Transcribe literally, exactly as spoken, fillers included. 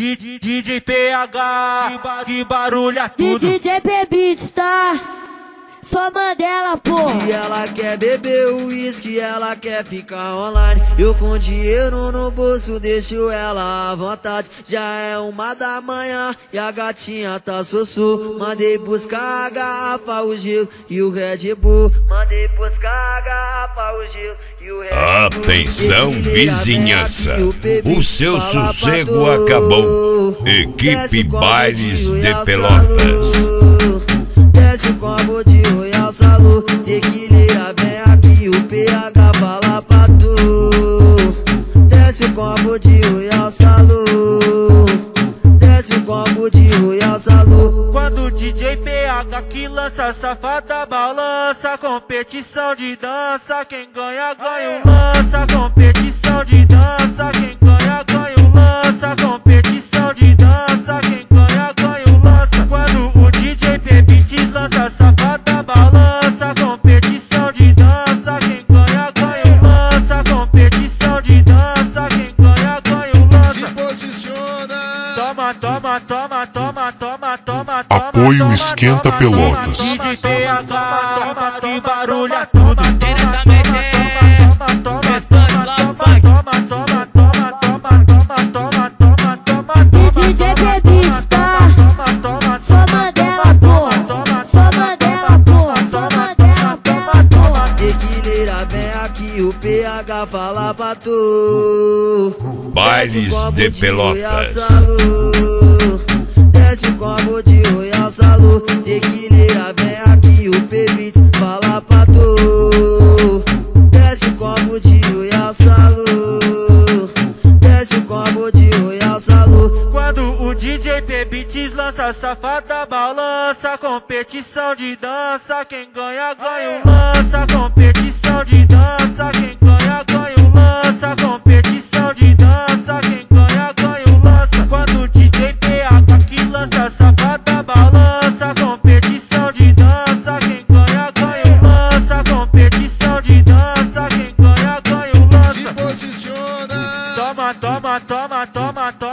D J P H, que barulha tudo. D J P Beats, tá? Só Mandela, pô. E ela quer beber uísque, ela quer ficar online. Eu com dinheiro no bolso deixo ela à vontade. Já é uma da manhã e a gatinha tá sossô. Mandei buscar a garrafa, o gelo e o Red Bull. Mandei buscar a garrafa, o gelo e o Red Bull. Atenção, vizinhança, o seu sossego acabou. Equipe Bailes de Pelotas. Desce o combo de Royal Salô, tequileira vem aqui, o P H fala pra tu. Desce o combo de Royal Salô, desce o combo de Royal Salô. Quando o D J P H que lança, safada balança, competição de dança, quem ganha ganha o lança, competição de dança, quem ganha ganha o lança, competição de dança, quem ganha ganha o lança. Quando o D J P Beats lança, safada balança, competição de dança, quem ganha ganha o lança, competição de dança, quem ganha ganha o lança. Se posiciona. Toma, toma, toma, toma, toma, toma. Apoio Esquenta Pelotas. D J P H, que barulha tudo. D J P Beats, tá? Só Mandela, pô. Só Mandela, pô. Só Mandela, pô. Tequileira vem aqui, o P H fala pra tu. Bailes de Pelotas. Desce o combo de Royal Salô, tequileira vem aqui, o P Beats fala pra tu. Desce o combo de Royal Salô, desce o combo de Royal Salô. Quando o D J P Beats lança, safada balança, competição de dança, quem ganha ganha o lança, competição de dança, quem ganha ganha o lança, competição de dança, quem ganha ganha o lança. Quando o D J P H que lança, safada balança, competição de dança, quem ganha ganha o lança, competição de dança, quem ganha ganha o lança. Se posiciona. Toma, toma, toma, toma, toma.